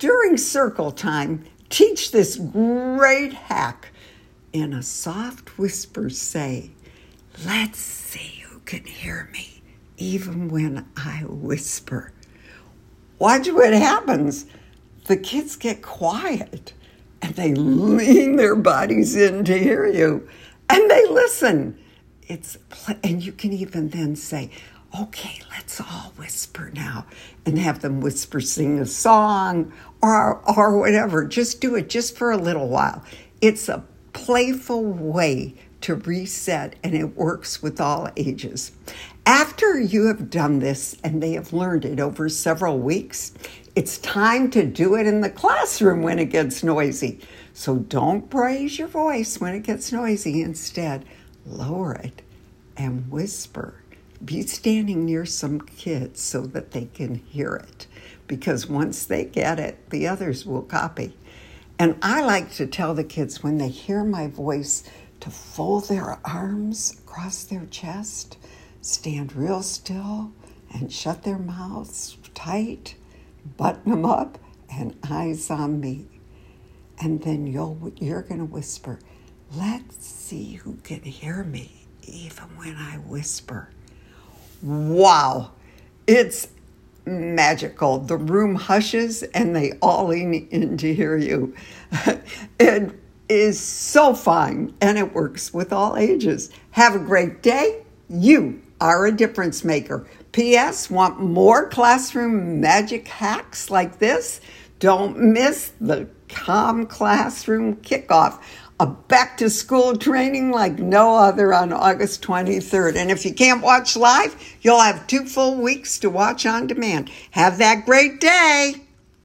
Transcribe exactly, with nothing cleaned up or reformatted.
During circle time, teach this great hack. In a soft whisper, say, let's see who can hear me, even when I whisper. Watch what happens. The kids get quiet, and they lean their bodies in to hear you, and they listen. It's and you can even then say, okay, let's all whisper now, and have them whisper, sing a song, or or whatever. Just do it just for a little while. It's a playful way to reset, and it works with all ages. After you have done this and they have learned it over several weeks, it's time to do it in the classroom when it gets noisy. So don't raise your voice when it gets noisy. Instead, lower it and whisper. Be standing near some kids so that they can hear it, because once they get it, the others will copy. And I like to tell the kids when they hear my voice to fold their arms across their chest, stand real still, and shut their mouths tight, button them up, and eyes on me. And then you'll, you're going to whisper, let's see who can hear me, even when I whisper. Wow, it's magical. The room hushes and they all lean in to hear you. It is so fun, and it works with all ages. Have a great day. You are a difference maker. P S. Want more classroom magic hacks like this? Don't miss the Calm Classroom Kickoff, a back-to-school training like no other on August twenty-third. And if you can't watch live, you'll have two full weeks to watch on demand. Have that great day.